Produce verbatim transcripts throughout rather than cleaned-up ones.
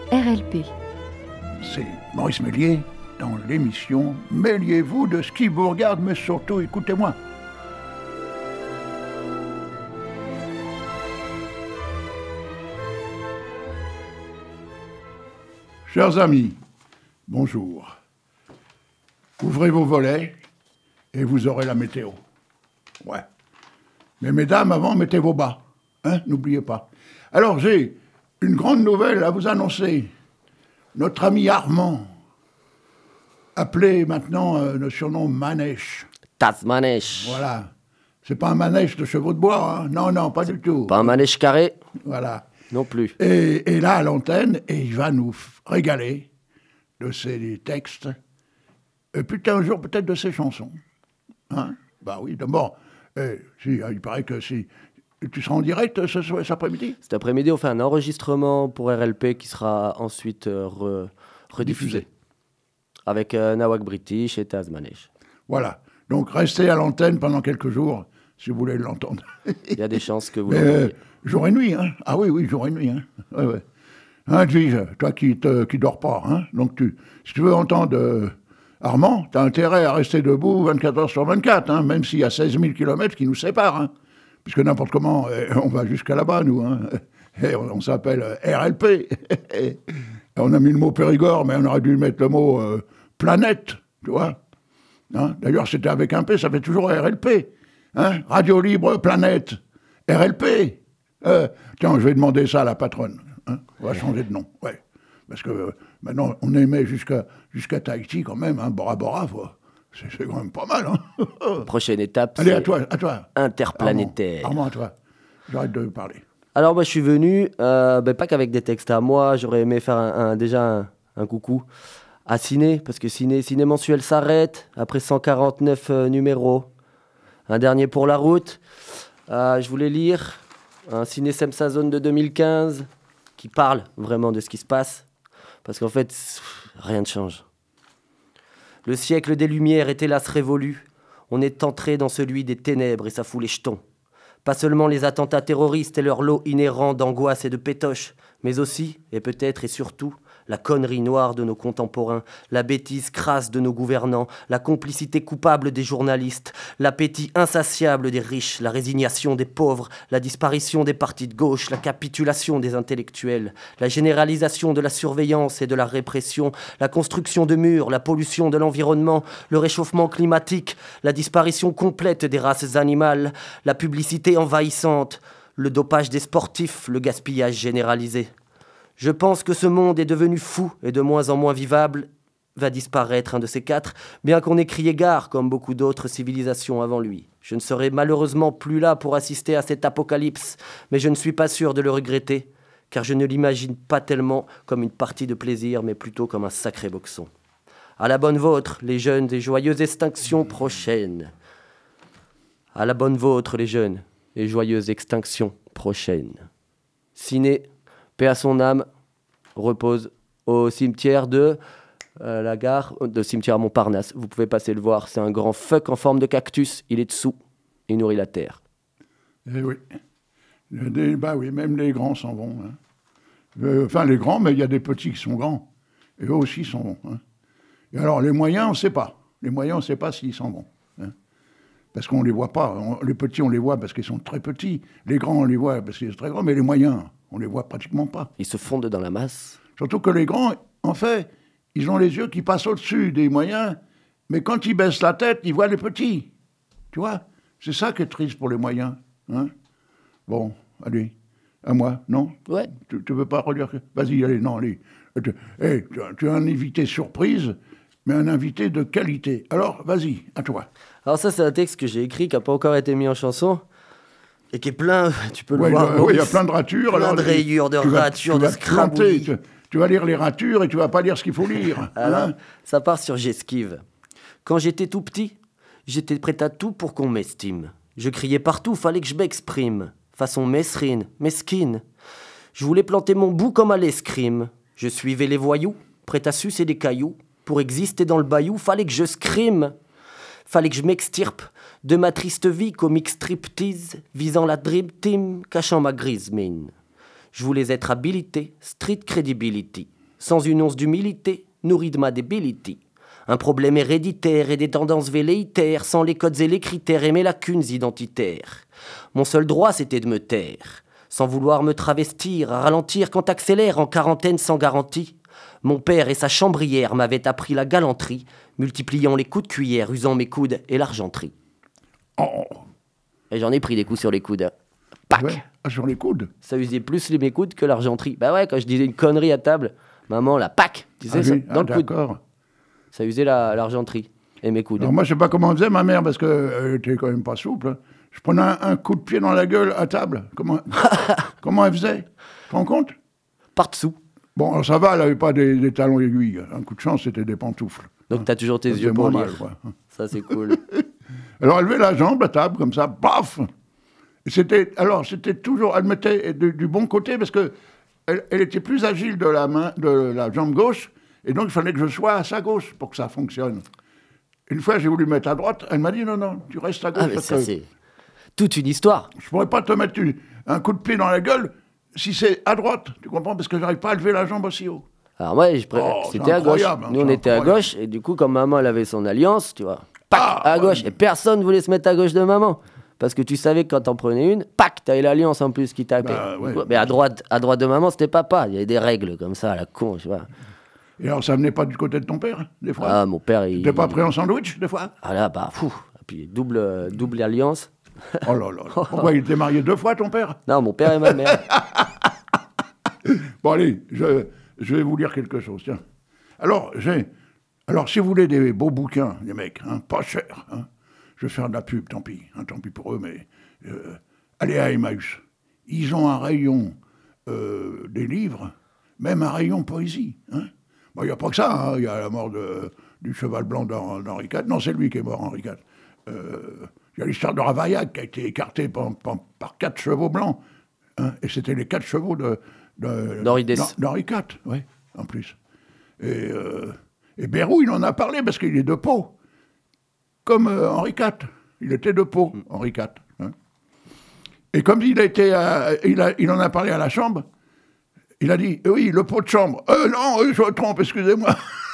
R L P. C'est Maurice Méliès dans l'émission « Mêliez-vous de ce qui vous regarde, mais surtout écoutez-moi ». Chers amis, bonjour. Ouvrez vos volets et vous aurez la météo. Ouais. Mais mesdames, avant, mettez vos bas. Hein, n'oubliez pas. Alors, j'ai une grande nouvelle à vous annoncer. Notre ami Armand, appelé maintenant euh, le surnom Manèche. Tas Manèche. Voilà. C'est pas un manège de chevaux de bois, hein. Non, non, pas du tout. Pas un manège carré. Voilà. Non plus. Et, et là, à l'antenne, et il va nous régaler de ses textes, et puis un jour peut-être de ses chansons. Hein? Bah oui, d'abord, eh, si, il paraît que si... Tu seras en direct ce, ce, cet après-midi? Cet après-midi, on fait un enregistrement pour R L P qui sera ensuite euh, re, rediffusé. Diffusé. Avec euh, Nawak British et Tas Manèche. Voilà. Donc, restez à l'antenne pendant quelques jours, si vous voulez l'entendre. Il y a des chances que vous Mais, l'entendiez. Euh, jour et nuit, hein. Ah oui, oui, jour et nuit, hein. Ouais, ouais. Hein, Edwige, toi qui ne qui dors pas, hein. Donc, tu, si tu veux entendre euh, Armand, tu as intérêt à rester debout vingt-quatre heures sur vingt-quatre, hein, même s'il y a seize mille kilomètres qui nous séparent, hein. Puisque n'importe comment, eh, on va jusqu'à là-bas, nous, hein. Et on, on s'appelle euh, R L P. Et on a mis le mot Périgord, mais on aurait dû mettre le mot euh, planète, tu vois. Hein? D'ailleurs, c'était avec un P, ça fait toujours R L P. Hein? Radio Libre Planète, R L P. Euh, tiens, je vais demander ça à la patronne. Hein? On va changer de nom, ouais. Parce que euh, maintenant, on émet jusqu'à, jusqu'à Tahiti quand même, hein, Bora Bora, quoi. C'est, c'est quand même pas mal, hein. Prochaine étape, allez, c'est à toi, à toi. interplanétaire. Armand, Armand, à toi. J'arrête de parler. Alors, moi, je suis venu, euh, ben, pas qu'avec des textes à moi, j'aurais aimé faire un, un, déjà un, un coucou à Ciné, parce que Ciné, Ciné mensuel s'arrête après cent quarante-neuf euh, numéros. Un dernier pour la route. Euh, je voulais lire un Ciné Semsa Zone de deux mille quinze qui parle vraiment de ce qui se passe, parce qu'en fait, rien ne change. Le siècle des Lumières est hélas révolu. On est entré dans celui des ténèbres et ça fout les jetons. Pas seulement les attentats terroristes et leur lot inhérent d'angoisse et de pétoche, mais aussi, et peut-être et surtout, la connerie noire de nos contemporains, la bêtise crasse de nos gouvernants, la complicité coupable des journalistes, l'appétit insatiable des riches, la résignation des pauvres, la disparition des partis de gauche, la capitulation des intellectuels, la généralisation de la surveillance et de la répression, la construction de murs, la pollution de l'environnement, le réchauffement climatique, la disparition complète des races animales, la publicité envahissante, le dopage des sportifs, le gaspillage généralisé. Je pense que ce monde est devenu fou et de moins en moins vivable, va disparaître un de ces quatre, bien qu'on ait crié gare comme beaucoup d'autres civilisations avant lui. Je ne serai malheureusement plus là pour assister à cet apocalypse, mais je ne suis pas sûr de le regretter, car je ne l'imagine pas tellement comme une partie de plaisir, mais plutôt comme un sacré boxon. À la bonne vôtre, les jeunes et joyeuses extinctions prochaines. À la bonne vôtre, les jeunes et joyeuses extinctions prochaines. Ciné, paix à son âme, repose au cimetière de euh, la gare, de cimetière Montparnasse. Vous pouvez passer le voir, c'est un grand fuck en forme de cactus, il est dessous, il nourrit la terre. Eh oui, des, bah oui, même les grands s'en vont. Hein. Euh, enfin, les grands, mais il y a des petits qui sont grands, et eux aussi s'en vont. Hein. Et alors, les moyens, on ne sait pas. Les moyens, on ne sait pas s'ils s'en vont. Hein. Parce qu'on ne les voit pas. On, les petits, on les voit parce qu'ils sont très petits. Les grands, on les voit parce qu'ils sont très grands, mais les moyens... on ne les voit pratiquement pas. Ils se fondent dans la masse. Surtout que les grands, en fait, ils ont les yeux qui passent au-dessus des moyens, mais quand ils baissent la tête, ils voient les petits. Tu vois? C'est ça qui est triste pour les moyens. Hein? Bon, allez, à moi, non? Ouais. Tu ne veux pas relire? Vas-y, allez, non, allez. Tu, hey, tu, tu as un invité surprise, mais un invité de qualité. Alors, vas-y, à toi. Alors ça, c'est un texte que j'ai écrit, qui n'a pas encore été mis en chanson. Et qui est plein, tu peux le ouais, voir. Oui, il y a plein de ratures. Plein alors, de rayures, de ratures, de scrabouillis. Tu, tu vas lire les ratures et tu vas pas lire ce qu'il faut lire. Alors, hein? Ça part sur J'esquive. Quand j'étais tout petit, j'étais prêt à tout pour qu'on m'estime. Je criais partout, fallait que je m'exprime. Façon mesrine, mesquine. Je voulais planter mon bout comme à l'escrime. Je suivais les voyous, prêt à sucer des cailloux. Pour exister dans le bayou, fallait que je scrime. Fallait que je m'extirpe de ma triste vie, comique striptease, visant la dream team, cachant ma grise mine. Je voulais être habilité, street credibility. sans une once d'humilité, nourrie de ma débilité. Un problème héréditaire et des tendances velléitaires, sans les codes et les critères et mes lacunes identitaires. Mon seul droit, c'était de me taire, sans vouloir me travestir, à ralentir quand t'accélères en quarantaine sans garantie. Mon père et sa chambrière m'avaient appris la galanterie, multipliant les coups de cuillère, usant mes coudes et l'argenterie. Oh. Et j'en ai pris des coups sur les coudes. Pac. Ouais. Ah, sur les coudes. Ça usait plus les mes coudes que l'argenterie. Bah ouais, quand je disais une connerie à table, maman, la pac, tu sais, Ah, ça, oui. dans Ah, le coude. d'accord. Ça usait la, l'argenterie et mes coudes. Alors moi, je sais pas comment faisait ma mère, parce qu'elle était quand même pas souple. Je prenais un, un coup de pied dans la gueule à table. Comment, comment elle faisait? Tu te rends compte? Par-dessous. Bon, alors ça va, elle n'avait pas des, des talons aiguilles. Un coup de chance, c'était des pantoufles. Donc t'as toujours tes Ça yeux faisait pour moins lire. mal, quoi. Ça, c'est cool. Alors elle levait la jambe à table, comme ça, paf. Et c'était, alors c'était toujours, elle mettait du, du bon côté, parce que elle, elle était plus agile de la main, de la jambe gauche, et donc il fallait que je sois à sa gauche pour que ça fonctionne. Une fois, j'ai voulu mettre à droite, elle m'a dit non, non, tu restes à gauche. Ah, mais parce ça, que c'est toute une histoire. je pourrais pas te mettre une- un coup de pied dans la gueule si c'est à droite, tu comprends, parce que j'arrive pas à lever la jambe aussi haut. Alors moi, je pré- Oh, c'est c'était à gauche. incroyable, hein, Nous, on c'est était à incroyable. gauche, et du coup, comme maman, elle avait son alliance, tu vois, pac, Ah, à gauche. ouais. Et personne voulait se mettre à gauche de maman. Parce que tu savais que quand t'en prenais une, pac, t'avais l'alliance en plus qui tapait. Bah, ouais. Mais à droite, à droite de maman, c'était papa. Il y avait des règles comme ça, à la con, tu vois. Et alors, ça venait pas du côté de ton père, des fois? Ah, mon père, il... T'es pas pris en sandwich, des fois? Ah là, bah, fou. Et puis, double, euh, double alliance. Oh là là. Pourquoi, il était marié deux fois, ton père? Non, mon père et ma mère. Bon, allez, je, je vais vous lire quelque chose, tiens. Alors, j'ai... Alors, si vous voulez des beaux bouquins, les mecs, hein, pas cher, hein, je vais faire de la pub, tant pis, hein, tant pis pour eux, mais euh, allez à Emmaüs. Ils ont un rayon euh, des livres, même un rayon poésie. Hein. Bon, il n'y a pas que ça, hein, il y a la mort de, du cheval blanc d'Hen- d'Henri quatre. Non, c'est lui qui est mort, Henri quatre. Euh, Il y a l'histoire de Ravaillac qui a été écarté par, par, par quatre chevaux blancs. Hein, et c'était les quatre chevaux de, de, D'Henri Dess. d'Hen- d'Henri quatre, oui, en plus. Et, euh, et Bérou, il en a parlé parce qu'il est de Pau. Comme euh, Henri quatre. Il était de Pau, Henri quatre. Hein. Et comme il, a été à- il, a- il en a parlé à la Chambre, il a dit, eh oui, le pot de chambre. Euh, non, euh, je me trompe, excusez-moi.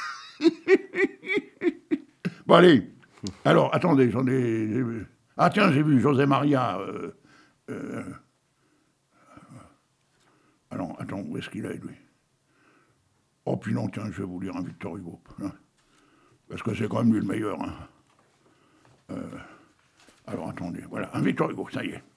Bon, allez. Alors, attendez, j'en ai... j'ai vu. Ah, tiens, j'ai vu José Maria. Euh, euh, alors, attends, où est-ce qu'il est, lui? Oh, puis non, tiens, je vais vous lire un Victor Hugo. Hein, parce que c'est quand même lui le meilleur. Hein. Euh, alors, attendez, voilà, un Victor Hugo, ça y est.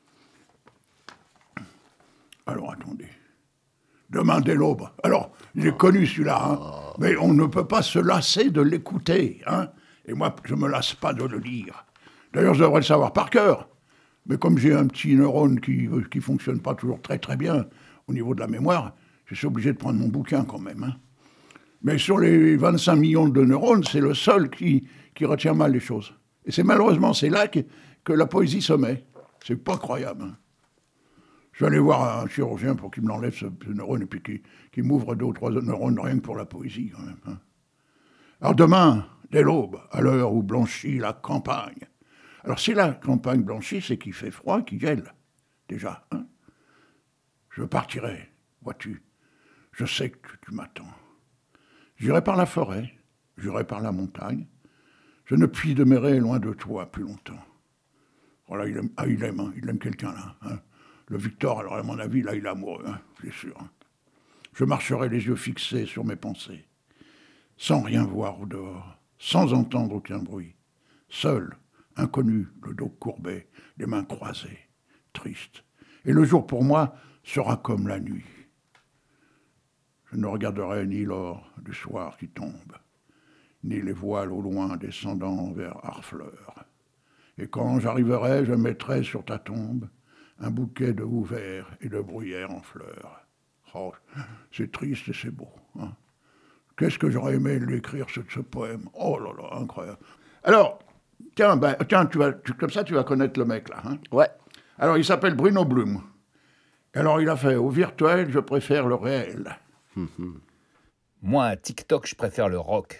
Alors, attendez. Demain dès l'aube. Alors, j'ai connu celui-là, hein, mais on ne peut pas se lasser de l'écouter. Hein, et moi, je ne me lasse pas de le lire. D'ailleurs, je devrais le savoir par cœur. Mais comme j'ai un petit neurone qui ne fonctionne pas toujours très très bien au niveau de la mémoire, je suis obligé de prendre mon bouquin quand même. Hein. Mais sur les vingt-cinq millions de neurones, c'est le seul qui, qui retient mal les choses. Et c'est malheureusement, c'est là que, que la poésie se met. C'est pas croyable. Hein. Je vais aller voir un chirurgien pour qu'il me l'enlève, ce, ce neurone, et puis qu'il, qu'il m'ouvre deux ou trois neurones, rien que pour la poésie, quand même. Hein. Alors demain, dès l'aube, à l'heure où blanchit la campagne. Alors si la campagne blanchit, c'est qu'il fait froid, qu'il gèle, déjà. Hein. Je partirai, vois-tu. Je sais que tu, tu m'attends. J'irai par la forêt, j'irai par la montagne. Je ne puis demeurer loin de toi plus longtemps. Voilà, il aime, ah, il aime, hein, il aime quelqu'un, là. Hein. Le Victor, alors à mon avis, là, il est amoureux, hein, c'est sûr. Je marcherai les yeux fixés sur mes pensées, sans rien voir au dehors, sans entendre aucun bruit, seul, inconnu, le dos courbé, les mains croisées, triste. Et le jour pour moi sera comme la nuit. Je ne regarderai ni l'or du soir qui tombe, ni les voiles au loin descendant vers Harfleur. Et quand j'arriverai, je mettrai sur ta tombe un bouquet de houverts et de bruyères en fleurs. Oh, c'est triste et c'est beau. Hein. Qu'est-ce que j'aurais aimé l'écrire, ce, ce poème. Oh là là, incroyable. Alors, tiens, ben, tiens tu vas, tu, comme ça, tu vas connaître le mec, là. Hein. Ouais. Alors, il s'appelle Bruno Blum. Alors, il a fait « Au virtuel, je préfère le réel ». Mmh. Moi, à TikTok, je préfère le rock.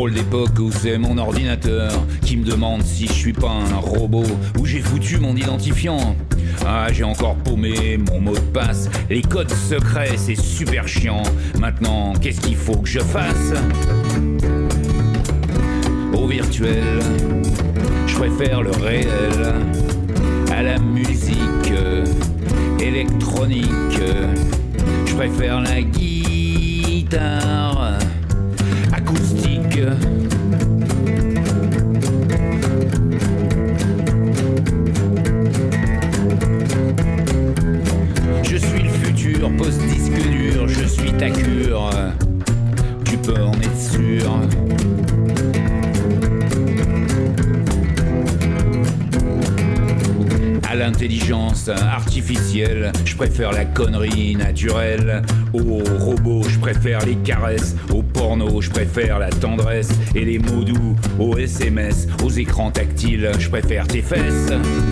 drôle d'époque où c'est mon ordinateur qui me demande si je suis pas un robot, où j'ai foutu mon identifiant. Ah, j'ai encore paumé mon mot de passe. Les codes secrets, c'est super chiant. Maintenant, qu'est-ce qu'il faut que je fasse? Au virtuel, je préfère le réel à la musique électronique. Je préfère la guitare acoustique. Je suis le futur post-disque dur, je suis ta cure. Tu peux en être sûr. À l'intelligence artificielle, je préfère la connerie naturelle. Aux robots, je préfère les caresses. Au porno, je préfère la tendresse. Et les mots doux, aux S M S, aux écrans tactiles, je préfère tes fesses.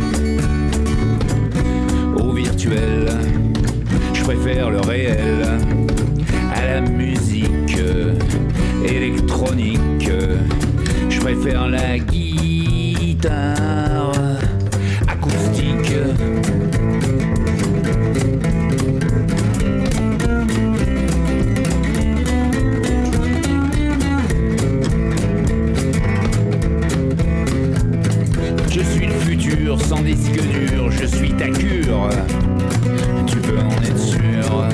Au virtuel, je préfère le réel à la musique électronique. Je préfère la guitare acoustique. Je suis le futur sans disque dur, je suis ta cure. Tu peux en être sûr.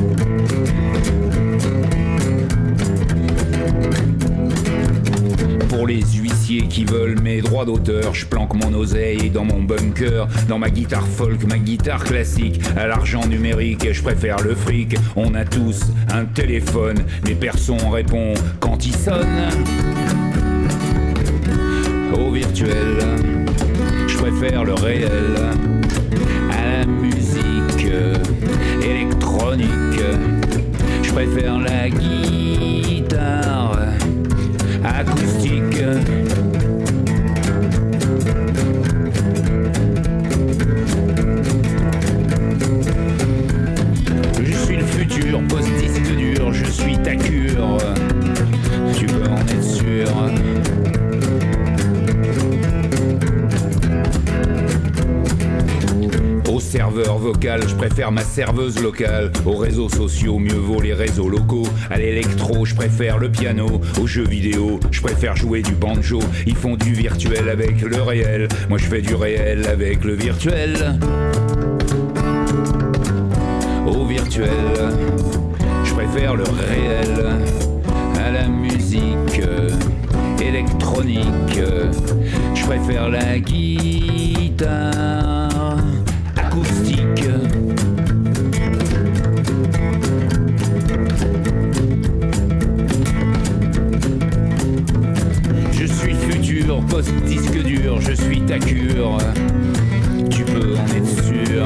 Pour les huissiers qui veulent mes droits d'auteur, je planque mon oseille dans mon bunker, dans ma guitare folk, ma guitare classique. À l'argent numérique, je préfère le fric. On a tous un téléphone, mais personne répond quand il sonne. Au virtuel, je préfère le réel à la musique électronique. Je préfère la guitare acoustique. Je suis le futur post-disque dur, je suis ta cure. Tu peux en être sûr. Au serveur vocal, je préfère ma serveuse locale. Aux réseaux sociaux, mieux vaut les réseaux locaux. À l'électro, je préfère le piano. Aux jeux vidéo, je préfère jouer du banjo. Ils font du virtuel avec le réel. Moi je fais du réel avec le virtuel. Au virtuel, je préfère le réel à la musique électronique. Je préfère la guitare acoustique. Je suis futur post-disque dur, je suis ta cure. Tu peux en être sûr.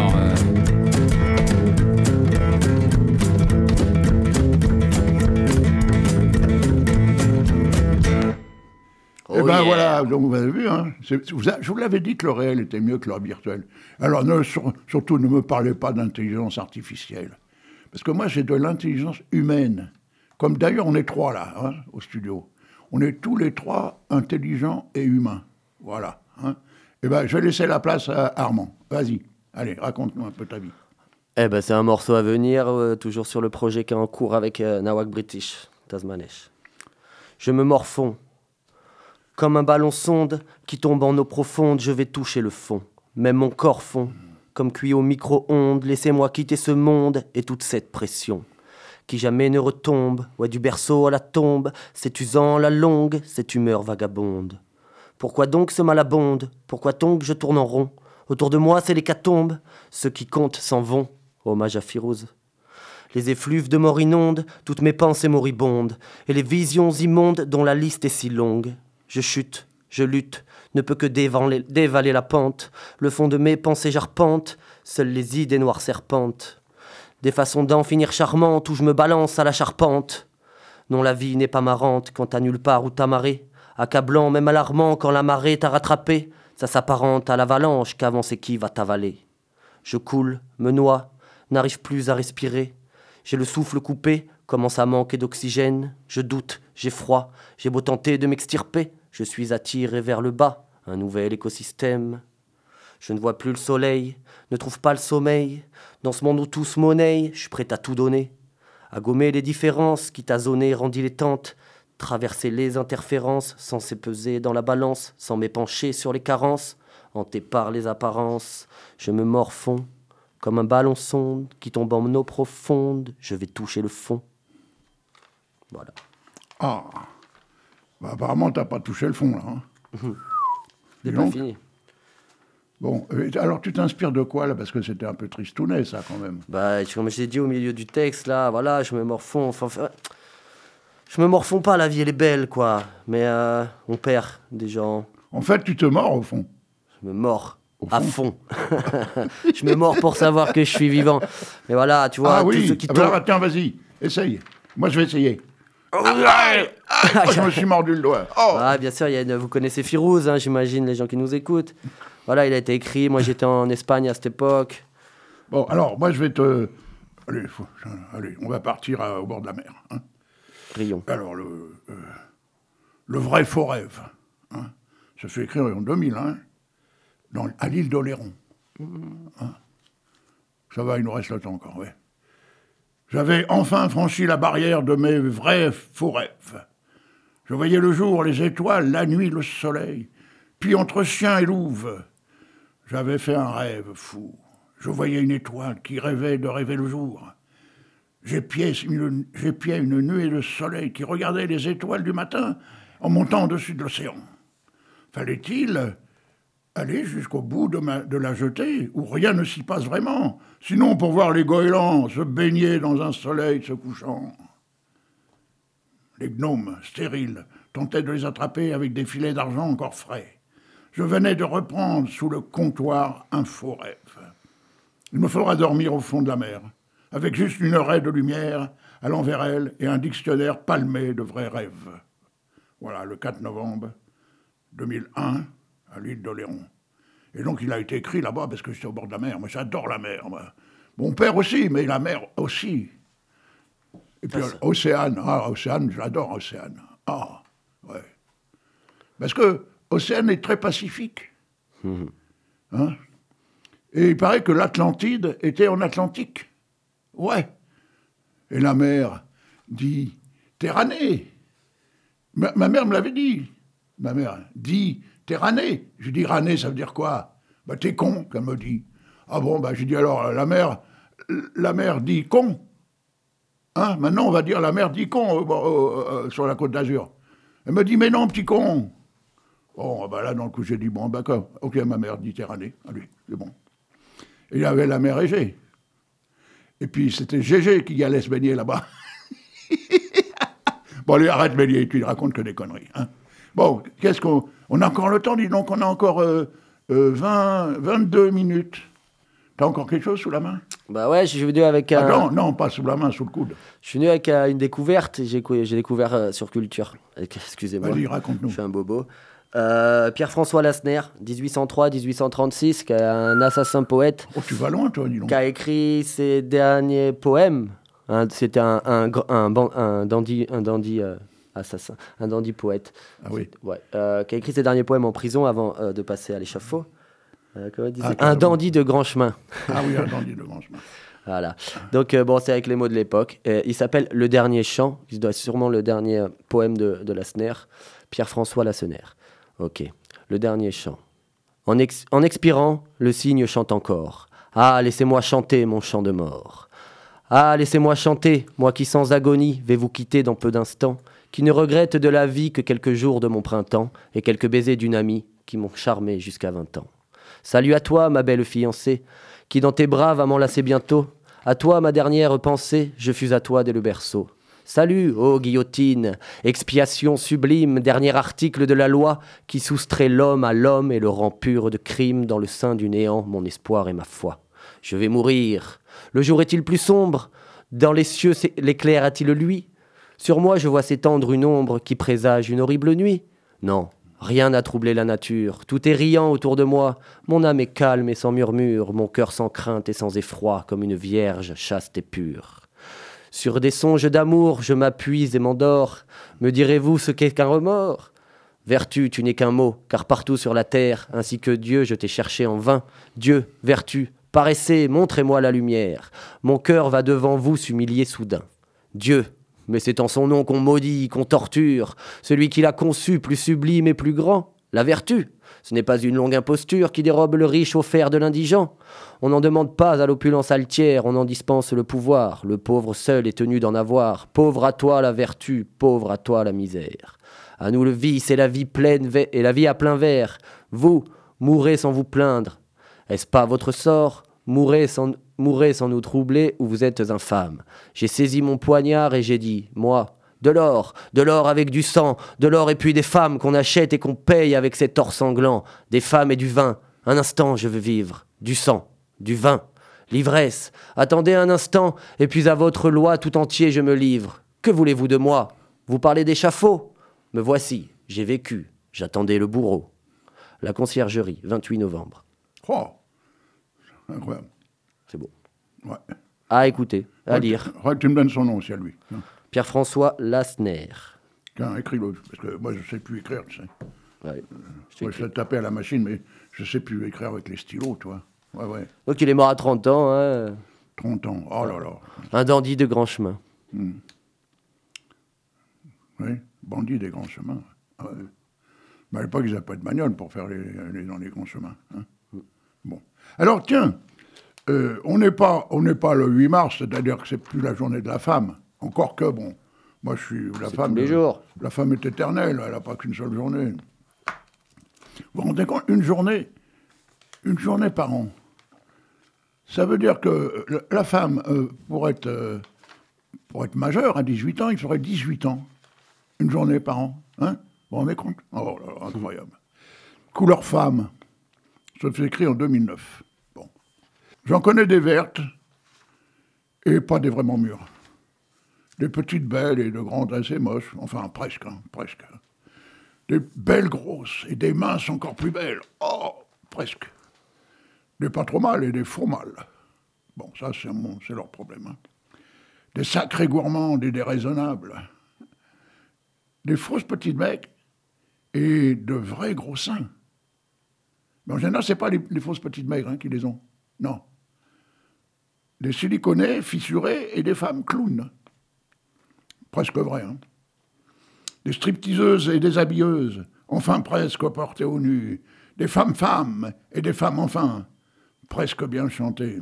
Eh ben yeah. Voilà, donc vous avez vu, hein, c'est, vous a, je vous l'avais dit que le réel était mieux que le virtuel. Alors ne, sur, surtout ne me parlez pas d'intelligence artificielle. Parce que moi j'ai de l'intelligence humaine. Comme d'ailleurs on est trois là, hein, au studio. On est tous les trois intelligents et humains. Voilà. Hein. Eh ben je vais laisser la place à Armand. Vas-y, allez, raconte-nous un peu ta vie. Eh ben c'est un morceau à venir, euh, toujours sur le projet qui est en cours avec euh, Nawak British, Tasmanesh. Je me morfonds. Comme un ballon sonde qui tombe en eau profonde, je vais toucher le fond. Même mon corps fond, comme cuit au micro-ondes. Laissez-moi quitter ce monde et toute cette pression qui jamais ne retombe. Ouais, du berceau à la tombe, c'est usant la longue, cette humeur vagabonde. Pourquoi donc ce malabonde? Pourquoi donc je tourne en rond? Autour de moi, c'est l'hécatombe. Ceux qui comptent s'en vont. Hommage à Firouz. Les effluves de mort inondent toutes mes pensées moribondes et les visions immondes dont la liste est si longue. Je chute, je lutte, ne peux que dévaler, dévaler la pente. Le fond de mes pensées j'arpente, seules les idées noires serpentes. Des façons d'en finir charmantes où je me balance à la charpente. Non, la vie n'est pas marrante quand t'as nulle part où t'amarrer. Accablant, même alarmant quand la marée t'a rattrapé. Ça s'apparente à l'avalanche qu'avance et qui va t'avaler. Je coule, me noie, n'arrive plus à respirer. J'ai le souffle coupé, commence à manquer d'oxygène. Je doute, j'ai froid, j'ai beau tenter de m'extirper, je suis attiré vers le bas, un nouvel écosystème. Je ne vois plus le soleil, ne trouve pas le sommeil. Dans ce monde où tout se monnaie, je suis prêt à tout donner. À gommer les différences qui t'a zoné, rend dilettante. Traverser les interférences, sans s'épeser dans la balance, sans m'épancher sur les carences. Hanté par les apparences, je me morfonds. Comme un ballon sonde qui tombe en eau profonde, je vais toucher le fond. Voilà. Ah, bah, apparemment, t'as pas touché le fond, là. Hein. C'est pas fini. Bon, alors tu t'inspires de quoi, là? Parce que c'était un peu tristounet, ça, quand même. Bah, comme je l'ai dit au milieu du texte, là, voilà, je me morfonds. Enfin, je me morfonds pas, la vie, elle est belle, quoi. Mais euh, on perd des gens. En fait, tu te mords, au fond. Je me mords. À fond. Je me mords pour savoir que je suis vivant. Mais voilà, tu vois, ah oui. tous ceux qui ah tournent... bah, tiens, vas-y, essaye. Moi, je vais essayer. Oh, ah, ah, je me suis mordu le doigt. Oh. Ah, bien sûr, il y a une... vous connaissez Firouz, hein, j'imagine, les gens qui nous écoutent. Voilà, il a été écrit. Moi, j'étais en Espagne à cette époque. Bon, alors, moi, je vais te... Allez, faut... Allez on va partir à... au bord de la mer. Hein. Rions. Alors, le, euh... le vrai faux rêve. Hein. Ça s'est écrit en deux mille un. Dans, à l'île d'Oléron. Hein. Ça va, il nous reste le temps encore, ouais. J'avais enfin franchi la barrière de mes vrais faux rêves. Je voyais le jour, les étoiles, la nuit, le soleil. Puis entre chien et louve, j'avais fait un rêve fou. Je voyais une étoile qui rêvait de rêver le jour. J'épiais une, j'épiais une nuée de soleil qui regardait les étoiles du matin en montant au-dessus de l'océan. Fallait-il aller jusqu'au bout de, ma, de la jetée, où rien ne s'y passe vraiment, sinon pour voir les goélands se baigner dans un soleil se couchant. Les gnomes, stériles, tentaient de les attraper avec des filets d'argent encore frais. Je venais de reprendre sous le comptoir un faux rêve. Il me faudra dormir au fond de la mer, avec juste une raie de lumière allant vers elle et un dictionnaire palmé de vrais rêves. Voilà, le quatre novembre deux mille un, à l'île d'Oléron. Et donc, il a été écrit là-bas parce que j'étais au bord de la mer. Moi, j'adore la mer. Moi. Mon père aussi, mais la mer aussi. Et puis, ça, Océane. Ah, Océane, j'adore Océane. Ah, ouais. Parce que Océane est très pacifique. Mmh. Hein? Et il paraît que l'Atlantide était en Atlantique. Ouais. Et la mer dit Terranée. Ma, ma mère me l'avait dit. Ma mère dit Terranée. Je dis Ranée, ça veut dire quoi? Bah t'es con, qu'elle me dit. Ah bon, bah j'ai dit alors la mer, la mer dit con. Hein? Maintenant on va dire la mer dit con euh, euh, euh, sur la Côte d'Azur. Elle me dit mais non petit con. Bon bah là dans le coup j'ai dit bon d'accord, ok ma mère dit Terranée, allez c'est bon. Et il y avait la mer Égée. Et puis c'était Gégé qui allait se baigner là-bas. Bon allez arrête de baigner, tu racontes que des conneries. Hein? Bon, qu'est-ce qu'on... On a encore le temps, dis donc, on a encore euh, euh, vingt, vingt-deux minutes. T'as encore quelque chose sous la main? Bah ouais, je suis venu avec un... Ah non, non, pas sous la main, sous le coude. Je suis venu avec euh, une découverte, j'ai, j'ai découvert euh, sur Culture. Excusez-moi. Vas-y, raconte-nous. Je suis un bobo. Euh, Pierre-François Lassner, dix-huit cent trois à dix-huit cent trente-six, qui est un assassin poète. Oh, tu vas loin, toi, dis donc. Qui a écrit ses derniers poèmes. Hein, c'était un, un, un, un, un dandy... Un dandy euh, assassin, un dandy poète. Ah oui. Ouais, euh, qui a écrit ses derniers poèmes en prison avant euh, de passer à l'échafaud. Euh, comment il disait ah, un dandy de grand chemin. Ah oui, un dandy de grand chemin. Voilà. Donc euh, bon, c'est avec les mots de l'époque. Euh, il s'appelle Le Dernier Chant. Il doit être sûrement le dernier euh, poème de, de Lassner. Pierre-François Lassner. Ok. Le Dernier Chant. En, ex- en expirant, le cygne chante encore. Ah, laissez-moi chanter mon chant de mort. Ah, laissez-moi chanter, moi qui sans agonie vais vous quitter dans peu d'instants, qui ne regrette de la vie que quelques jours de mon printemps et quelques baisers d'une amie qui m'ont charmé jusqu'à vingt ans. Salut à toi, ma belle fiancée, qui dans tes bras va m'enlacer bientôt. À toi, ma dernière pensée, je fus à toi dès le berceau. Salut, ô guillotine, expiation sublime, dernier article de la loi qui soustrait l'homme à l'homme et le rend pur de crime dans le sein du néant, mon espoir et ma foi. Je vais mourir. Le jour est-il plus sombre? Dans les cieux, l'éclair a-t-il lui? Sur moi, je vois s'étendre une ombre qui présage une horrible nuit. Non, rien n'a troublé la nature. Tout est riant autour de moi. Mon âme est calme et sans murmure. Mon cœur sans crainte et sans effroi, comme une vierge chaste et pure. Sur des songes d'amour, je m'appuie et m'endors. Me direz-vous ce qu'est qu'un remords ? Vertu, tu n'es qu'un mot, car partout sur la terre, ainsi que Dieu, je t'ai cherché en vain. Dieu, vertu, paraissez, montrez-moi la lumière. Mon cœur va devant vous s'humilier soudain. Dieu, mais c'est en son nom qu'on maudit, qu'on torture, celui qui l'a conçu, plus sublime et plus grand. La vertu, ce n'est pas une longue imposture qui dérobe le riche au fer de l'indigent. On n'en demande pas à l'opulence altière, on en dispense le pouvoir. Le pauvre seul est tenu d'en avoir. Pauvre à toi la vertu, pauvre à toi la misère. À nous le vice et la vie pleine ve- et la vie à plein verre. Vous, mourrez sans vous plaindre. Est-ce pas votre sort ? Mourrez sans, mourrez sans nous troubler ou vous êtes infâme. J'ai saisi mon poignard et j'ai dit, moi, de l'or, de l'or avec du sang, de l'or et puis des femmes qu'on achète et qu'on paye avec cet or sanglant, des femmes et du vin. Un instant, je veux vivre. Du sang, du vin, l'ivresse. Attendez un instant, et puis à votre loi tout entier je me livre. Que voulez-vous de moi ? Vous parlez d'échafaud ? Me voici, j'ai vécu, j'attendais le bourreau. La Conciergerie, vingt-huit novembre. Oh, incroyable. C'est beau. Ouais. À écouter, à lire. Ouais, tu me donnes son nom aussi à lui. Pierre-François Lassner. Tiens, écris-le, parce que moi je ne sais plus écrire, tu sais. Ouais. Je Moi je sais taper à la machine, mais je ne sais plus écrire avec les stylos, toi. Ouais, ouais. Donc il est mort à trente ans, hein. trente ans, oh là là. Un dandy de grand chemin. Hmm. Oui, bandit des grands chemins. Ah ouais. Mais à l'époque, ils n'avaient pas de bagnole pour faire les, les, dans les grands chemins. Hein. Mm. Bon. Alors, tiens, euh, on n'est pas, on n'est pas le huit mars, c'est-à-dire que c'est plus la journée de la femme. Encore que, bon, moi, je suis... La c'est femme, tous les jours. La femme est éternelle, elle n'a pas qu'une seule journée. Vous vous rendez compte, une journée, une journée par an. Ça veut dire que la femme, euh, pour, être, euh, pour être majeure, à dix-huit ans, il faudrait dix-huit ans. Une journée par an, hein ? Vous vous rendez compte ? Oh là là, incroyable. Couleur femme, ça s'est écrit en deux mille neuf. Bon. J'en connais des vertes et pas des vraiment mûres. Des petites belles et de grandes assez moches, enfin presque, hein, presque. Des belles grosses et des minces encore plus belles, oh, presque. Des pas trop mal et des faux mal. Bon, ça c'est, mon, c'est leur problème. Hein. Des sacrés gourmandes et des raisonnables. Des fausses petites mecs et de vrais gros seins. Mais en général, ce n'est pas les, les fausses petites maigres hein, qui les ont. Non. Des siliconés, fissurés et des femmes clowns. Presque vrai. Hein. Des stripteaseuses et des habilleuses, enfin presque portées au nu. Des femmes-femmes et des femmes enfin, presque bien chantées.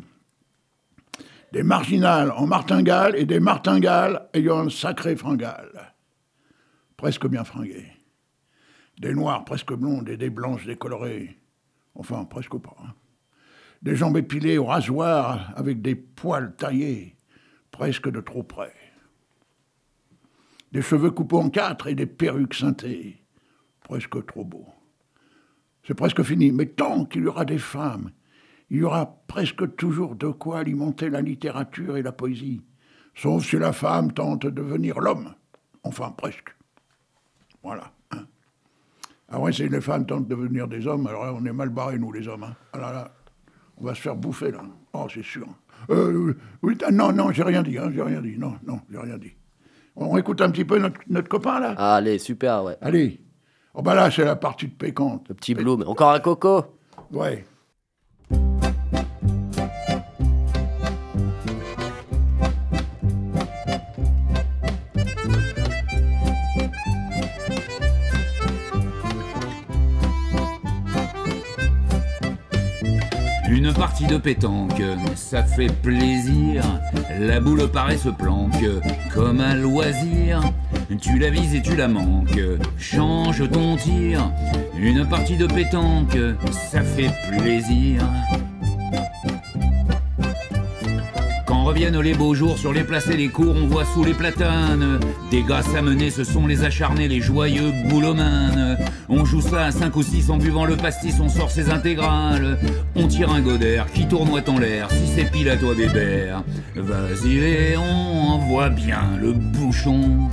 Des marginales en martingale et des martingales ayant un sacré fringale. Presque bien fringuées. Des noires presque blondes et des blanches décolorées. Enfin, presque pas. Hein. Des jambes épilées au rasoir avec des poils taillés, presque de trop près. Des cheveux coupés en quatre et des perruques ceintées, presque trop beaux. C'est presque fini, mais tant qu'il y aura des femmes, il y aura presque toujours de quoi alimenter la littérature et la poésie, sauf si la femme tente de devenir l'homme. Enfin, presque. Voilà. Hein. Alors, si les femmes tentent de devenir des hommes, alors là, on est mal barrés, nous, les hommes. Hein. Ah là, là, on va se faire bouffer, là. Oh, c'est sûr. Euh, oui, non, non, j'ai rien dit, hein, j'ai rien dit. Non, non, j'ai rien dit. On écoute un petit peu notre, notre copain, là ? Allez, super, ouais. Allez. Oh, bah là, c'est la partie de Pécante. Le petit Bloom. Encore un coco ? Ouais. Une partie de pétanque, ça fait plaisir. La boule paraît se planque comme un loisir. Tu la vises et tu la manques, change ton tir. Une partie de pétanque, ça fait plaisir. Quand reviennent les beaux jours sur les places et les cours, on voit sous les platanes des gars s'amener, ce sont les acharnés, les joyeux boulomanes. On joue ça à cinq ou six en buvant le pastis, on sort ses intégrales. On tire un godère qui tournoie en l'air, si c'est pile à toi bébert. Vas-y Léon, envoie bien le bouchon.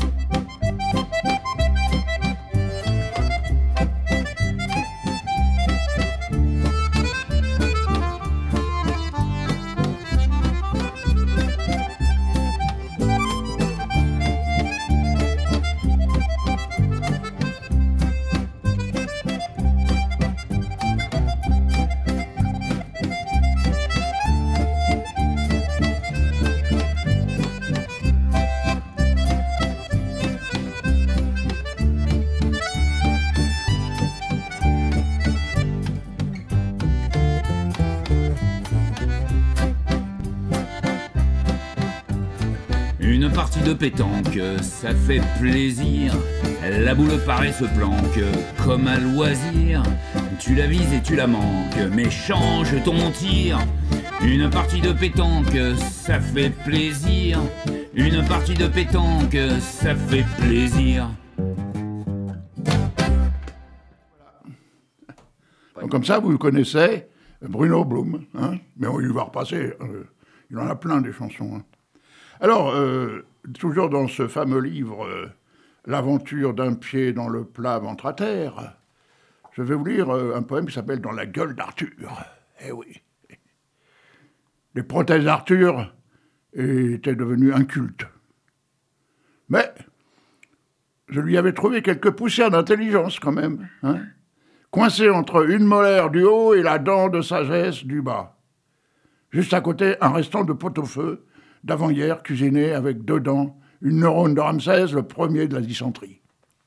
Une partie de pétanque, ça fait plaisir. La boule paraît se planque comme un loisir. Tu la vises et tu la manques, mais change ton tir. Une partie de pétanque, ça fait plaisir. Une partie de pétanque, ça fait plaisir. Donc, comme ça, vous connaissez Bruno Blum, hein, mais on il va repasser. Euh, il en a plein des chansons. Hein. Alors, euh, toujours dans ce fameux livre, euh, L'aventure d'un pied dans le plat ventre à terre, je vais vous lire euh, un poème qui s'appelle Dans la gueule d'Arthur. Eh oui. Les prothèses d'Arthur étaient devenues un culte. Mais je lui avais trouvé quelques poussières d'intelligence quand même, hein, coincées entre une molaire du haut et la dent de sagesse du bas. Juste à côté, un restant de pot-au-feu d'avant-hier cuisiné avec dedans une neurone de Ramsès, le premier de la dysenterie.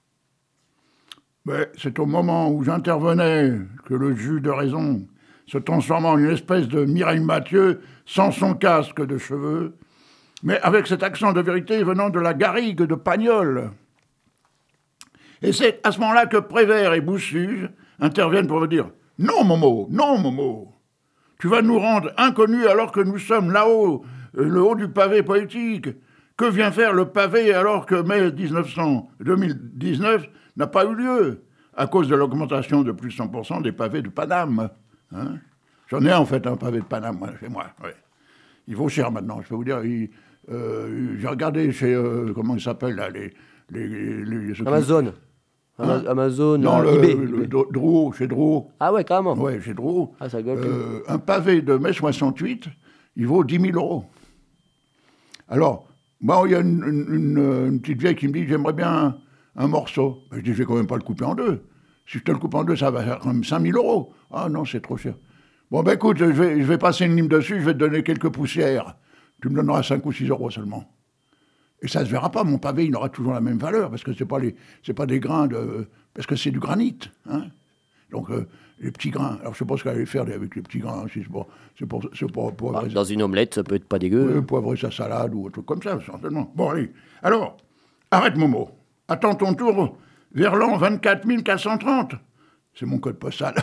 Mais c'est au moment où j'intervenais que le jus de raison, se transformant en une espèce de Mireille Mathieu sans son casque de cheveux, mais avec cet accent de vérité venant de la garrigue de Pagnol. Et c'est à ce moment-là que Prévert et Boussuge interviennent pour me dire « Non, Momo, non, Momo, tu vas nous rendre inconnus alors que nous sommes là-haut, le haut du pavé poétique. Que vient faire le pavé alors que mai deux mille dix-neuf n'a pas eu lieu à cause de l'augmentation de plus de cent pour cent des pavés de Paname, hein? J'en ai en fait un pavé de Paname moi, chez moi. Ouais. Il vaut cher maintenant, je peux vous dire. Il, euh, j'ai regardé chez, euh, comment il s'appelle là, les... les, les, les Amazon. Hein? Amazon, non, euh, le, eBay. le, le Drouot, chez Drouot. Ah ouais, carrément. Ouais, chez Drouot. Ah, ça gueule. Euh, un pavé de mai soixante-huit, il vaut dix mille euros. Alors, moi, il y a une, une, une, une petite vieille qui me dit, j'aimerais bien un, un morceau. Ben, je dis, je vais quand même pas le couper en deux. Si je te le coupe en deux, ça va faire quand même cinq mille euros. Ah non, c'est trop cher. Bon, ben écoute, je vais, je vais passer une lime dessus, je vais te donner quelques poussières. Tu me donneras cinq ou six euros seulement. Et ça ne se verra pas, mon pavé, il aura toujours la même valeur, parce que ce n'est pas, pas des grains de... Parce que c'est du granit, hein. Donc, euh, les petits grains. Alors, je ne sais pas ce qu'elle allait faire avec les petits grains. Si c'est pour, c'est pour, c'est pour poivrer... Ah, dans une omelette, ça peut être pas dégueu. Oui, poivrer sa salade ou un truc comme ça, certainement. Bon, allez. Alors, arrête, Momo. Attends ton tour vers l'an vingt-quatre mille quatre cent trente. C'est mon code postal.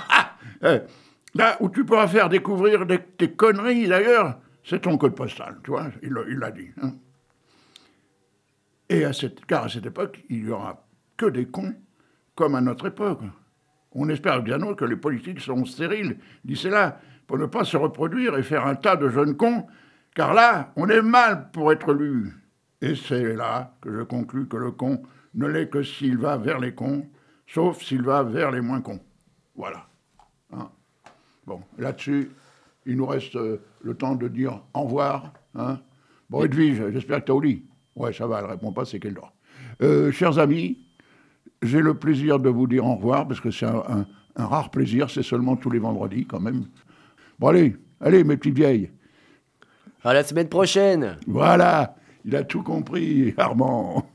Là où tu pourras faire découvrir des, tes conneries, d'ailleurs, c'est ton code postal, tu vois, il, il l'a dit. Hein. Et à cette, car à cette époque, il n'y aura que des cons, comme à notre époque. On espère bien que les politiques seront stériles d'ici là, pour ne pas se reproduire et faire un tas de jeunes cons, car là, on est mal pour être lu. Et c'est là que je conclus que le con ne l'est que s'il va vers les cons, sauf s'il va vers les moins cons. Voilà. Hein. Bon, là-dessus, il nous reste euh, le temps de dire au revoir. Hein. Bon, Edwige, j'espère que tu es au lit. Ouais, ça va, elle ne répond pas, c'est qu'elle dort. Euh, chers amis, j'ai le plaisir de vous dire au revoir, parce que c'est un, un, un rare plaisir, c'est seulement tous les vendredis, quand même. Bon, allez, allez, mes petites vieilles. À la semaine prochaine. Voilà, il a tout compris, Armand.